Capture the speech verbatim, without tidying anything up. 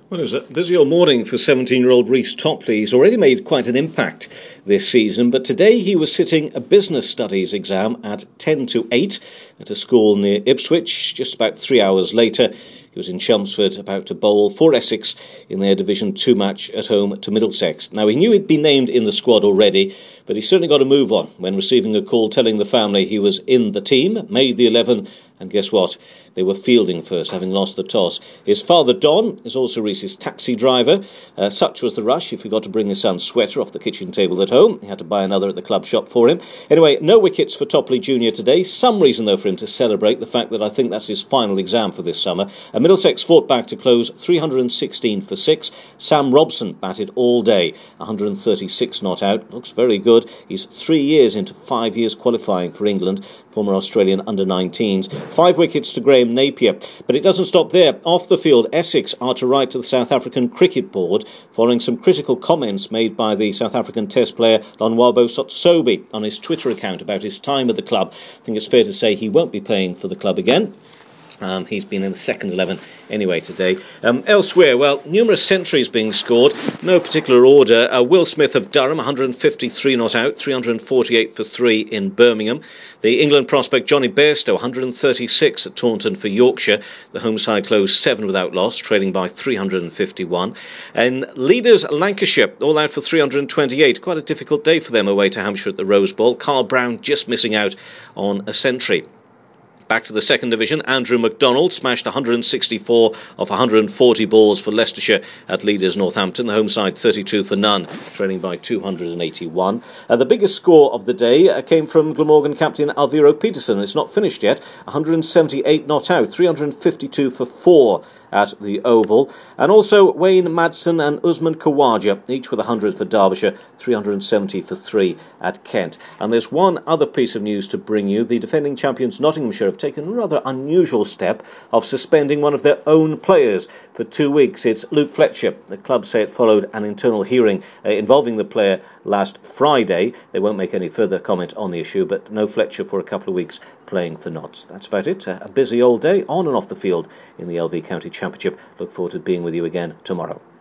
Well, it was a busy old morning for seventeen-year-old Reece Topley. He's already made quite an impact this season, but today he was sitting a business studies exam at ten to eight at a school near Ipswich. Just about three hours later, he was in Chelmsford about to bowl for Essex in their Division two match at home to Middlesex. Now, he knew he'd been named in the squad already, but he certainly got a move on when receiving a call telling the family he was in the team, made the eleven, and guess what? They were fielding first, having lost the toss. His father, Don, is also Reece's taxi driver. Uh, such was the rush, he forgot to bring his son's sweater off the kitchen table at home. He had to buy another at the club shop for him. Anyway, no wickets for Topley Junior today. Some reason, though, for him to celebrate the fact that I think that's his final exam for this summer. Uh, Middlesex fought back to close three hundred sixteen for six. Sam Robson batted all day, one hundred thirty-six not out. Looks very good. He's three years into five years qualifying for England, former Australian under nineteens. Five wickets to Graham Napier. But it doesn't stop there. Off the field, Essex are to write to the South African Cricket Board following some critical comments made by the South African Test player Lonwabo Sotsobe on his Twitter account about his time at the club. I think it's fair to say he won't be playing for the club again. Um, he's been in the second eleven anyway today. Um, elsewhere, well, numerous centuries being scored, no particular order. Uh, Will Smith of Durham, one hundred fifty-three not out, three hundred forty-eight for three in Birmingham. The England prospect Johnny Bairstow, one hundred thirty-six at Taunton for Yorkshire. The home side closed seven without loss, trailing by three hundred fifty-one. And leaders Lancashire, all out for three hundred twenty-eight. Quite a difficult day for them away to Hampshire at the Rose Bowl. Carl Brown just missing out on a century. Back to the second division, Andrew McDonald smashed one hundred sixty-four of one hundred forty balls for Leicestershire at leaders Northampton. The home side thirty-two for none, trailing by two hundred eighty-one. Uh, the biggest score of the day uh, came from Glamorgan captain Alviro Peterson. It's not finished yet. one hundred seventy-eight not out, three hundred fifty-two for four at the Oval. And also Wayne Madsen and Usman Khawaja, each with one hundred for Derbyshire, three hundred seventy for three at Kent. And there's one other piece of news to bring you. The defending champions Nottinghamshire have taken a rather unusual step of suspending one of their own players for two weeks. It's Luke Fletcher. The club say it followed an internal hearing uh, involving the player last Friday. They won't make any further comment on the issue, but no Fletcher for a couple of weeks playing for Notts. That's about it. Uh, a busy old day on and off the field in the L V County Championship. Look forward to being with you again tomorrow.